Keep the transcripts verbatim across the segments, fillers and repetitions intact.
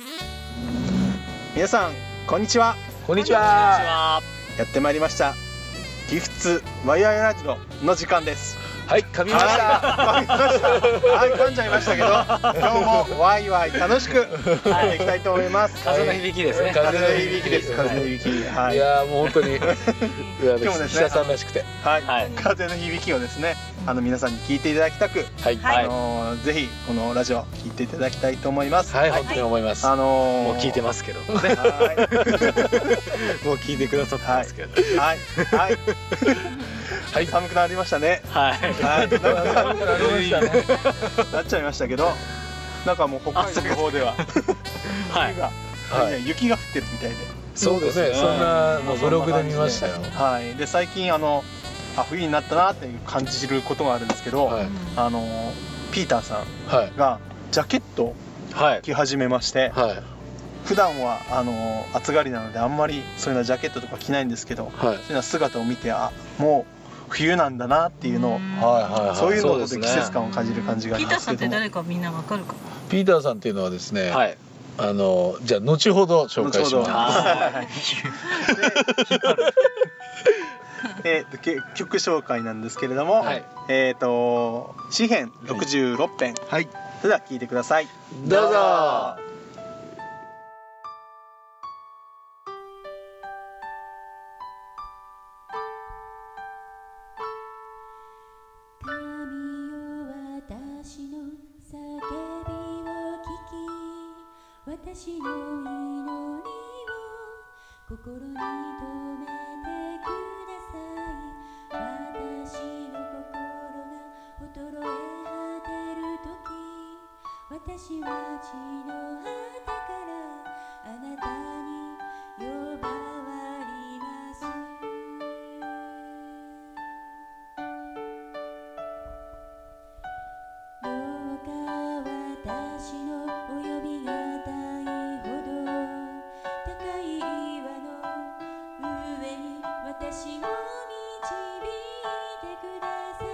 皆さんこんにちは。 こんにちは。 やってまいりましたギフツワイワイラジオの時間です。 はい、噛みました。 噛みました。はい、噛んじゃいましたけど、今日もワイワイ楽しくやっていきたいと思います。 風の響きですね。 風の響きです。風の響き。はい。 いやもう本当に今日もですね、 記者さんらしくて、 はい、風の響きをですね、あの皆さんに聞いていただきたく、はい、あのぜひこのラジオ聞いていただきたいと思います。 はい、本当に思います。 あのもう聞いてますけどね。はい。もう聞いてくださってますけど。はいはい。はい、寒くなりましたね。はい。はい。寒くなりましたね。なっちゃいましたけど、なんかもう北海道の方では雪が、雪が降ってるみたいで。 そうですね。そんなのブログで見ましたよ。 はい。で最近あのあ冬になったなっていう感じることがあるんですけど、あのピーターさんがジャケットを着始めまして。普段はあの暑がりなのであんまりそういうのジャケットとか着ないんですけど、そういうの姿を見てあもう冬なんだなっていうのを、そういうので季節感を感じる感じがありますけども。 ピーターさんって誰かみんなわかるか。 ピーターさんっていうのはですね、はい、あのじゃあ後ほど紹介します。 で曲紹介なんですけれども、はい、えっと詩編ろくじゅうろく編、はい、それでは聴いてください。 どうぞ。 私の祈りを心に留めてください。私の心が衰え果てる時、私は地の果てからあなたに呼ばわります。どうか私のお呼びが私を導いてください。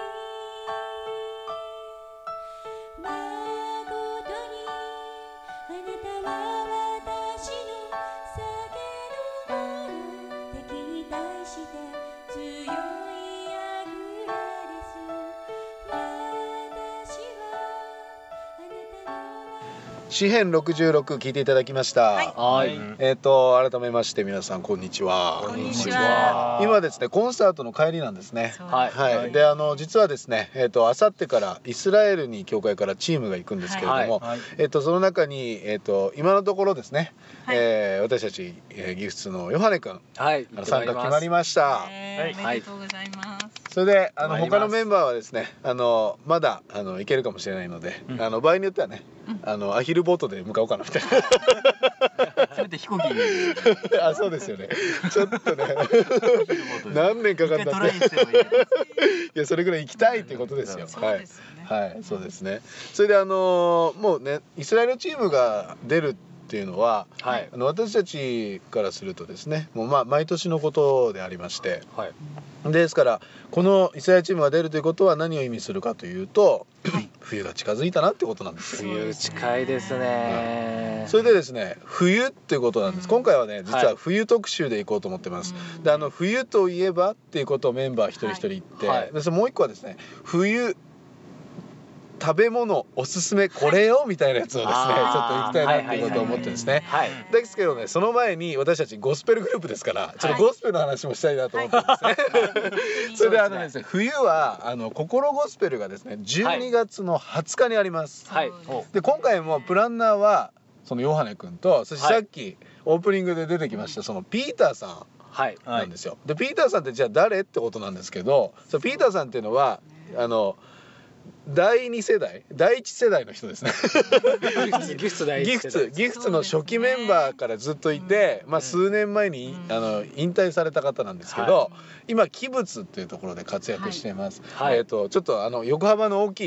まことにあなたは私の酒の者、敵に対して強い櫓です。私はあなたの詩編ろくじゅうろく聞いていただきました。はい。えっと改めまして皆さんこんにちは。 こんにちは。 今ですねコンサートの帰りなんですね。はい。はい。であの実はですねえっと明後日からイスラエルに教会からチームが行くんですけれども、えっとその中にえっと今のところですね、え私たちギフツのヨハネ君参加決まりました。 おめでとうございます。 それであの他のメンバーはですねあのまだあの行けるかもしれないので、あの場合によってはねあのアヒルボートで向かおうかなみたいな。 せめて飛行機。 あ、そうですよね。ちょっとね何年かかったって。いやそれぐらい行きたいってことですよ。はいはい、そうですね。それであのもうねイスラエルチームが出るっていうのは、はい、あの私たちからするとですねもうまあ毎年のことでありまして、はい、ですからこのイスラエルチームが出るということは何を意味するかというと、はい、冬が近づいたなってことなんですよ。 冬近いですね、 うん、それでですね冬っていうことなんです。今回はね実は冬特集でいこうと思ってます。はい、であの冬といえばっていうことをメンバー一人一人言って、はい、でそのもう一個はですね冬食べ物おすすめこれよみたいなやつをですねちょっと行きたいなっていうことを思ってですね。ですけどねその前に私たちゴスペルグループですからちょっとゴスペルの話もしたいなと思ってですね。それであのですね冬はあの心ゴスペルがですねじゅうにがつのはつかにあります。はい、で今回もプランナーはそのヨハネ君とそしてさっきオープニングで出てきましたそのピーターさんなんですよ。でピーターさんってじゃあ誰ってことなんですけど、そのピーターさんっていうのはあのだいに世代だいいち世代の人ですね。 ギフツギフツギフツの初期メンバーからずっといて、まあ数年前にあの引退された方なんですけど、今キブツっていうところで活躍しています。えっとちょっとあの横幅の大きい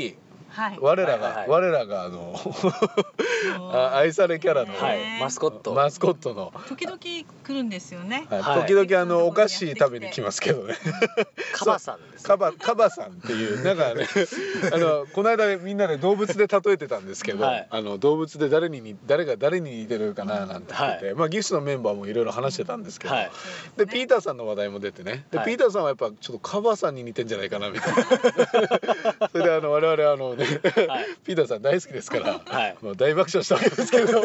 はい、我らが、はいはい、我らがあの愛されキャラの、 はい、マスコットマスコットの時々来るんですよね、 はい、時々あのお菓子食べに来ますけどねカバさんです、ね、 カバカバさんっていうなんかねあのこの間みんなで動物で例えてたんですけど、はい、あの動物で誰に誰が誰に似てるかななんて言ってて、はい、まあギフスのメンバーもいろいろ話してたんですけど、はい、でピーターさんの話題も出てねで、はい、ピーターさんはやっぱちょっとカバさんに似てんじゃないかなみたいなそれであの我々あのね、はい、ピーターさん大好きですから、はい、もう大爆笑したわけですけれども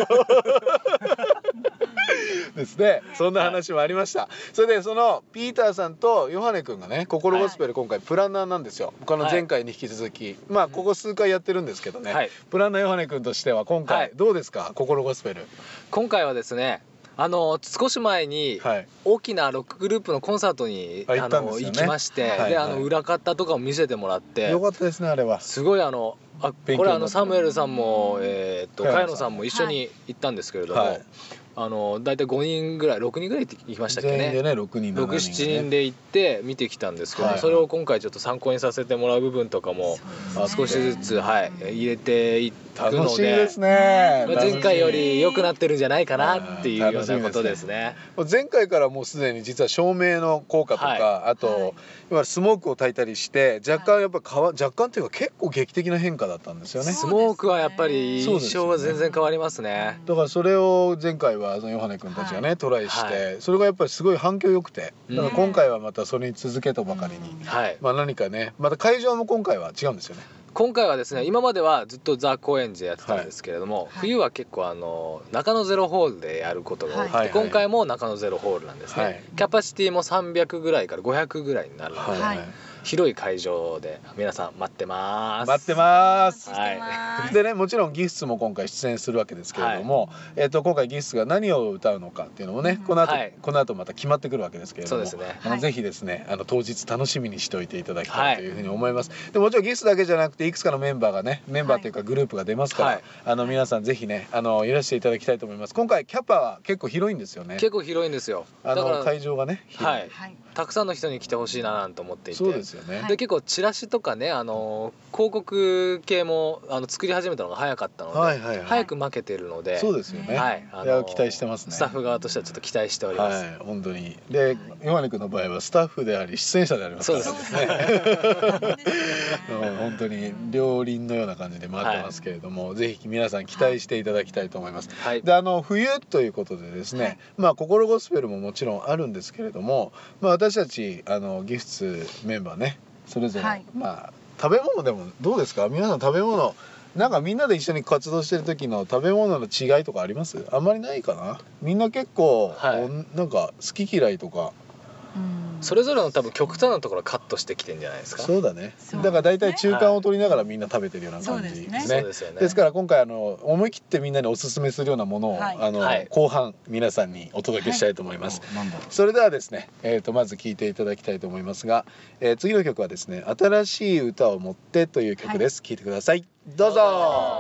ですね、そんな話もありました。それでそのピーターさんとヨハネ君がね心ゴスペル今回プランナーなんですよ。他の前回に引き続き、はい、まあここ数回やってるんですけどね、はい、プランナーヨハネ君としては今回どうですか、はい、心ゴスペル。 今回はですねあの少し前に大きなロックグループのコンサートに、はい、あの行きまして、はい、であの裏方とかを見せてもらってよかったですねあれは。 すごいあのあこれあのサムエルさんもえっと茅野さんも一緒に行ったんですけれども、はい、あのだいたいごにんぐらいろくにんぐらい行きましたっけね。 全員でねろくにんろく、しちにんで行って見てきたんですけど、はい、それを今回ちょっと参考にさせてもらう部分とかも、ね、少しずつ、はい、入れていって楽しみですね。 前回より良くなってるんじゃないかなっていうようなことですね。 前回からもうすでに実は照明の効果とか、はい、あと、はい、いわゆるスモークを焚いたりして若干やっぱ変わ若干っていうか結構劇的な変化だったんですよね。 スモークはやっぱり印象は全然変わりますね。 だからそれを前回はヨハネ君たちがね、はい、トライして、はい、それがやっぱりすごい反響良くて、だから今回はまたそれに続けとばかりに、はい、まあ何かねまた会場も今回は違うんですよね。 今回はですね今まではずっとザ・高円寺でやってたんですけれども、はい、冬は結構あの中野ゼロホールでやることが多くて、はい、今回も中野ゼロホールなんですね、はい、キャパシティもさんびゃくぐらいからごひゃくぐらいになるので、はい、広い会場で皆さん待ってます待ってます、はい、でねもちろんギフスも今回出演するわけですけれども、はいえー、と今回ギフスが何を歌うのかっていうのもね、うん、この後、はい、この後また決まってくるわけですけれども、そうですね、あのぜひですねあの当日楽しみにしておいていただきたいというふうに思います、はい、でもちろんギフスだけじゃなくていくつかのメンバーがねメンバーというかグループが出ますから、はい、あの皆さんぜひねあのいらしていただきたいと思います。今回キャパは結構広いんですよね。 結構広いんですよ。 あの会場がねはい、たくさんの人に来てほしいななんて思っていて、 そうですよね。 で結構チラシとかねあの広告系もあの作り始めたのが早かったので、はいはいはい、早く負けてるので、 そうですよね。はい、あのいや期待してますね。 スタッフ側としてはちょっと期待しております。 はい、本当に。で、ヨハネ君の場合はスタッフであり出演者でありますからね。そうですね。本当に両輪のような感じで回ってますけれども、はい、ぜひ皆さん期待していただきたいと思います。はい、で、あの冬ということでですね、はい、まあ心ゴスペルももちろんあるんですけれども、まあ私たちあのギフスメンバーねそれぞれ、はい、まあ食べ物でもどうですか皆さん。食べ物なんかみんなで一緒に活動してる時の食べ物の違いとかあります？あんまりないかな。みんな結構、はい、なんか好き嫌いとかそれぞれの多分極端なところカットしてきてんじゃないですか。 そうだね。だから大体中間を取りながらみんな食べてるような感じですね。そうですよね。ですから今回あの思い切ってみんなにおすすめするようなものを、はい、あの、はい、後半皆さんにお届けしたいと思います。はい、それではですね、えーとまず聴いていただきたいと思いますが、えー、次の曲はですね新しい歌を持ってという曲です。聴、はい、いてください。どうぞ。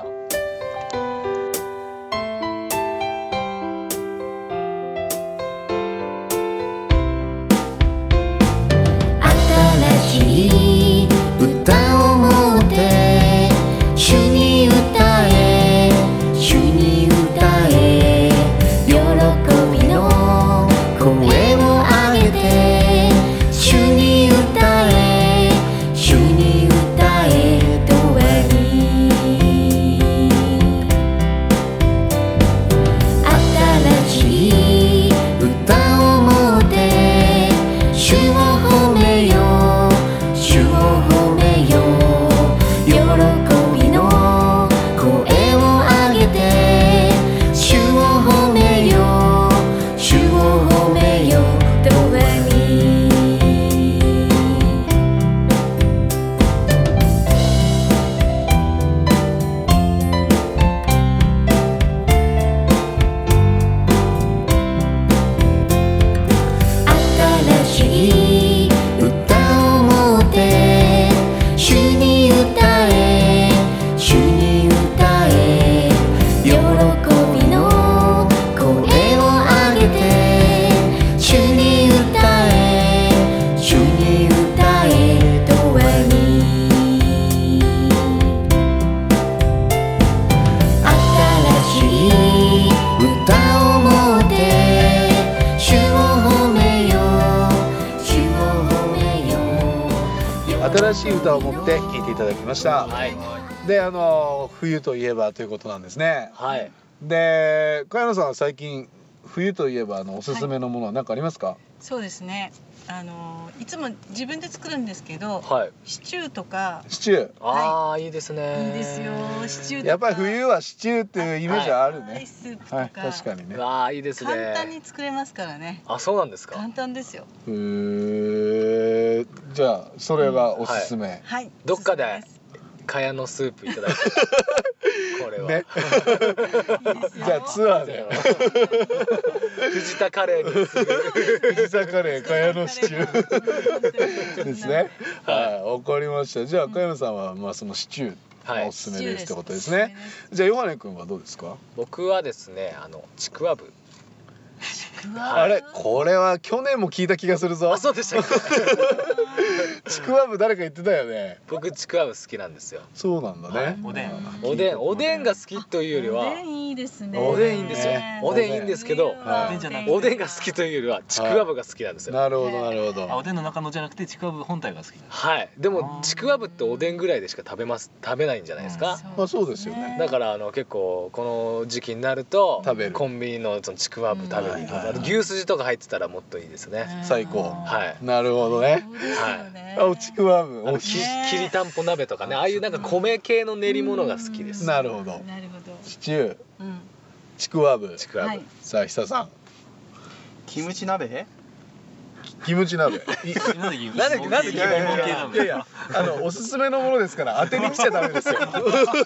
歌を持って主に歌え主に歌え喜びの声を上げて主に歌え主に歌え永遠に新しい歌を持って聴いていただきました。はい、で、あの冬といえばということなんですね。はい。で、茅野さんは最近冬といえばあのおすすめのものは何かありますか？はい、 そうですね。あのいつも自分で作るんですけど、はい、シチューとか。 シチュー。 ああ、いいですね。 いいですよ。シチューとか。 やっぱり冬はシチューっていうイメージはあるね。 はい、スープとか。 はい、確かにね。 ああ、いいですね。 簡単に作れますからね。 あ、そうなんですか。 簡単ですよ。 へえ。じゃあそれがおすすめ。うん、 はい。 どっかで茅野スープいただいて。これは。ね、 じゃあツアーで。 藤田カレーに藤田カレー茅野シチューですね。はい、わかりました。じゃあ茅野さんはまあそのシチューがおすすめですってことですね。じゃあヨハネ君はどうですか？ 僕はですね、あのちくわぶ。 あれ、これは去年も聞いた気がするぞ。 あ、そうでしたっけ？ ちくわぶ誰か言ってたよね。 僕ちくわぶ好きなんですよ。 そうなんだね。 おでん、おでん、おでんが好きというよりは。 おでんいいですね。 おでんいいんですよ。おでんいいんですけど、おでんが好きというよりはちくわぶが好きなんですよ。 なるほどなるほど。 おでんの中のじゃなくてちくわぶ本体が好き。 はい。でもちくわぶっておでんぐらいでしか食べます食べないんじゃないですか。 まあそうですよね。 だからあの結構この時期になるとコンビニのそのちくわぶ食べに行く。牛すじとか入ってたらもっといいですね。 最高。 はい。 なるほどね。はい。あ、ちくわぶ。 きりたんぽ鍋とかね、ああいうなんか米系の練り物が好きです。 なるほど。 なるほど。 シチュー。ちくわぶ。 ちくわぶ。 さあ久さん。 キムチ鍋？ キムチ鍋。 なんでなんでなんでキムチ鍋？ いやいや、あのおすすめのものですから当てに来ちゃダメですよ。いや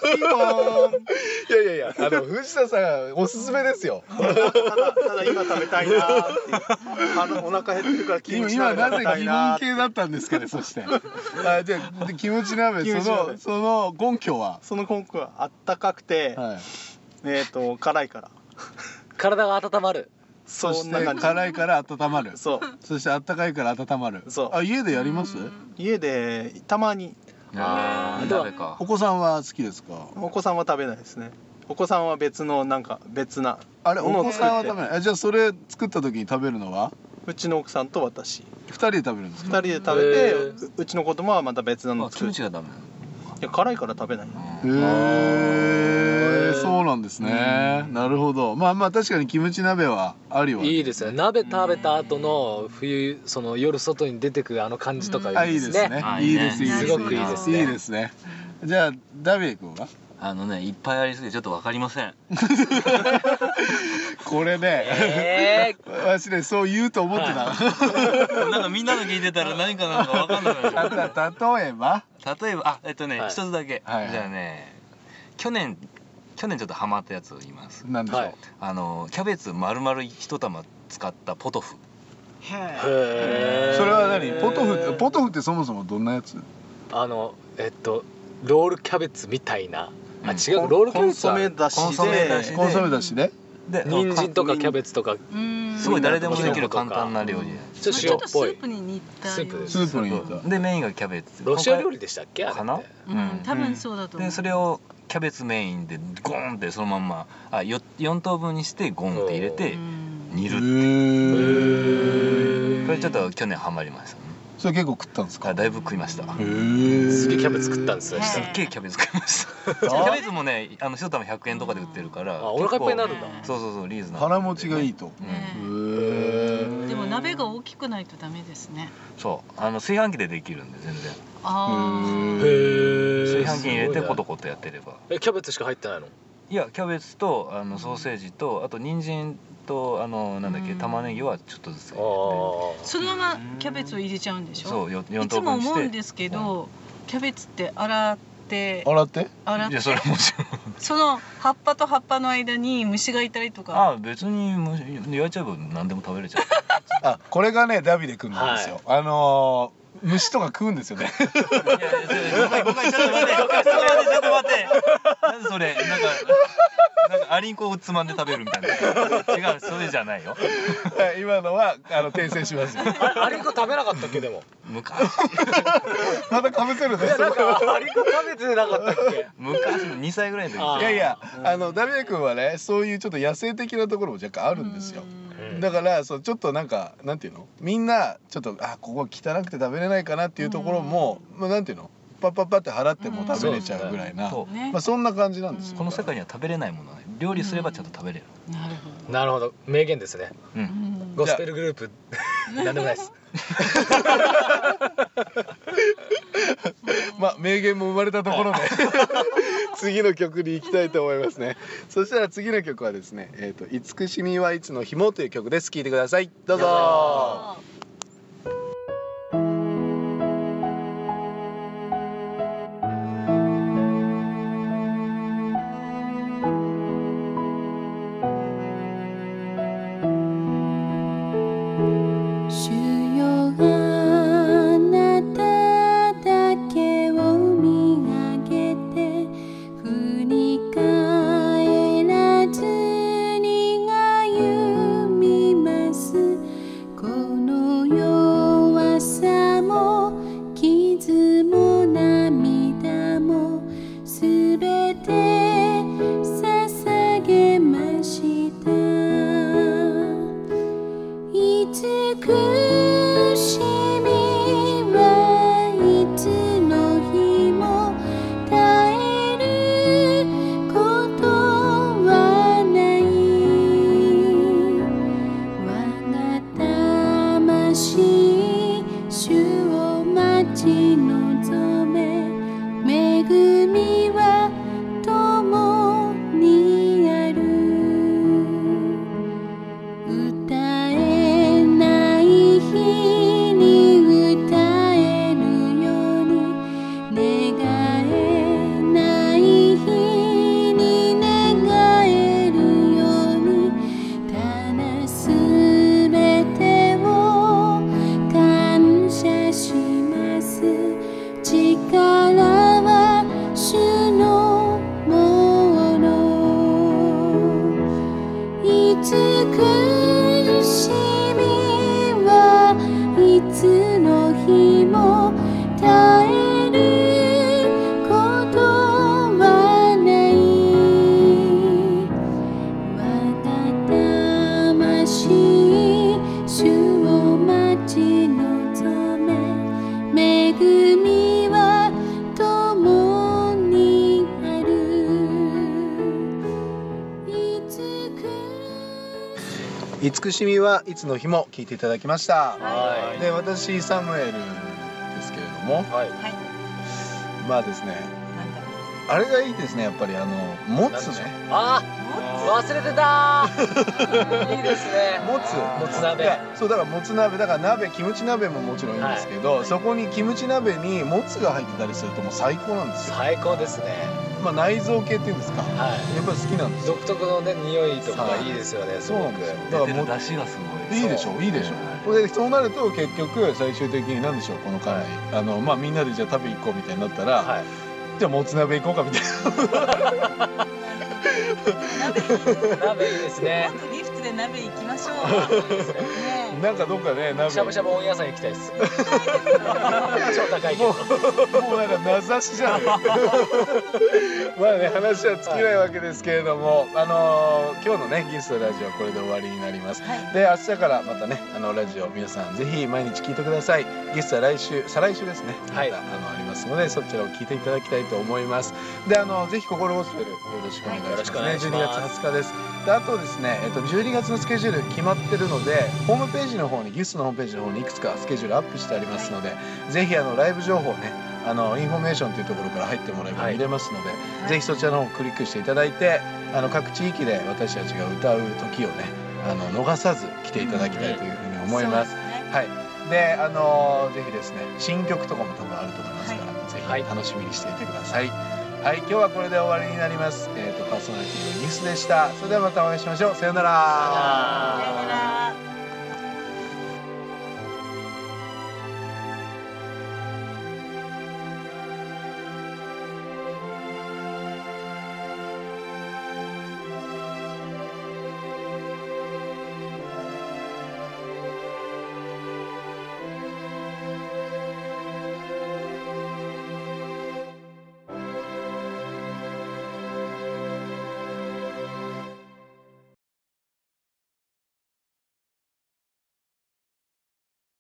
いやいや、あの藤田さんおすすめですよ。 ただただ今食べたいなーっていう。あのお腹減ってるからキムチ鍋食べたいなー。 今なぜ疑問系だったんですかね、そして。あ、じゃあキムチ鍋、そのその根拠は？ その根拠はあったかくて、えっと辛いから。 体が温まる。 そして辛いから温まる。 そう。 そして温かいから温まる。 そう。 あ、家でやります？ 家でたまに。 ああ、鍋か。 お子さんは好きですか？ お子さんは食べないですね。お子さんは別のなんか別な。 あれ、お子さんは食べない。じゃあそれ作った時に食べるのは？ うちの奥さんと私。 二人で食べるんですか？ 二人で食べて、うちの子供はまた別なの作る。キムチがダメ。 いや、辛いから食べない。へえ、そうなんですね。なるほど。まあまあ確かにキムチ鍋はありは。 いいですね。鍋食べた後の冬、その夜外に出てくるあの感じとかいいですね。 いいですね。 すごくいいですね。 いいですね。じゃあダビエ君は？ あのね、いっぱいありすぎてちょっとわかりません。 これね、私ね、そう言うと思ってた。 なんかみんなの聞いてたら何かなんかわかんなくなっちゃう。 例えば？ 例えば、あ、えっとね、一つだけ。じゃあね、去年去年ちょっとハマったやつを言います。 なんでしょう？ あのキャベツ丸々一玉使ったポトフ。 へえ。それは何？ポトフポトフってそもそもどんなやつ？ あのえっとロールキャベツみたいな。あ、違う、ロールキャベツはコンソメだしで、 コンソメだしで、 で人参とかキャベツとか、 すごい誰でもできる簡単な料理。 ちょっと塩っぽい。 スープに似た。 スープです。 スープに似た。 でメインがキャベツ。 ロシア料理でしたっけ？ かな？ うん、多分そうだと思う。 でそれをキャベツメインでゴーンってそのまんま、あ、よん等分にしてゴーンって入れて煮るっていう。これちょっと去年ハマりましたね。 それ結構食ったんですか？ だいぶ食いました。 すげえキャベツ食ったんですね。 すっげえキャベツ食いました。キャベツもね、あの一玉ひゃくえんとかで売ってるから。 あ、お腹いっぱいになるんだ。 そうそうそう、リーズナブル。腹持ちがいいと。 でも鍋が大きくないとダメですね。 そう、あの炊飯器でできるんで全然。 ああ。 炊飯器に入れてコトコトやってれば。 え、キャベツしか入ってないの？ いや、キャベツとあのソーセージとあと人参とあのなんだっけ、玉ねぎはちょっとずつ。 そのままキャベツを入れちゃうんでしょ？ そう、よんいつも思うんですけど、キャベツって洗って洗って洗って。いや、それもちろん。 その葉っぱと葉っぱの間に虫がいたりとか。 あ、別に焼いちゃえば何でも食べれちゃう。 あ、これがねダビデ君なんですよ。あの虫とか食うんですよね。いやいや、 誤解誤解、ちょっと待って、ちょっと待って、ちょっと待って。なんでそれ、なんかなんかアリンコをつまんで食べるみたいな。違う、それじゃないよ。 今のはあの訂正しますよ。 アリンコ食べなかったっけでも。 昔。 またかぶせるね。 いや、なんかアリンコ食べてなかったっけ。 昔にさいぐらいの時。 いやいや、あのダビデ君はね、そういうちょっと野生的なところも若干あるんですよ。 だからそうちょっとなんかなんていうの、みんなちょっとあここ汚くて食べれないかなっていうところも、まあなんていうの、パッパッパって払っても食べれちゃうぐらいな、まあそんな感じなんですよ。 この世界には食べれないものはね、料理すればちゃんと食べれる。 なるほど。なるほど、名言ですね。うん。ゴスペルグループなんでもないです。 まあ名言も生まれたところで次の曲に行きたいと思いますね。そしたら次の曲はですね、えっと慈しみはいつの日もという曲です。聴いてください。どうぞ。慈しみはいつの日も聞いていただきました。はい。で私サムエルですけれども、はい。まあですね、あれがいいですね、やっぱりあのもつね。 ああ、忘れてたー。いいですね。 もつ、 もつ鍋。 そうだからもつ鍋だから鍋、キムチ鍋ももちろんいいんですけど、そこにキムチ鍋にもつが入ってたりするともう最高なんですよ。 最高ですね。 まあ内臓系っていうんですか。はい。やっぱり好きなんです。 独特のね匂いとかいいですよね。 そうなんですよ。 だからもう出汁がすごい。 いいでしょ、いいでしょ。でそうなると結局最終的に何でしょうこの回、あのまあみんなでじゃあ食べ行こうみたいになったら、じゃあもつ鍋行こうかみたいな。 鍋いいですね。 今度リフトで鍋行きましょう。 なんかどっかね鍋。 しゃぶしゃぶ温野菜行きたいです。超高いけど。 もうなんか名指しじゃん。まあね話は尽きないわけですけれども、あの今日のねギストラジオはこれで終わりになります。で明日からまたねあのラジオ皆さんぜひ毎日聞いてください。ギストは来週再来週ですね。はい。あのありますのでそちらを聞いていただきたいと思います。であのぜひ心ゴスペルよろしくお願いします。よろしくお願いします。じゅうにがつはつかです。であとですね、えっとじゅうにがつのスケジュール決まってるので、ホームページの方にギストのホームページの方にいくつかスケジュールアップしてありますので、ぜひあのライブ情報ね、あのインフォメーションというところから入ってもらえば見れますので、はい、ぜひそちらの方をクリックしていただいて、あの各地域で私たちが歌う時をね、あの逃さず来ていただきたいというふうに思います。うん、はい。で、あのぜひですね、新曲とかも多分あると思いますから、はい、ぜひ楽しみにしていてください。はい、今日はこれで終わりになります。えっとパーソナリティのギスでした。それではまたお会いしましょう。さようなら。 さようなら。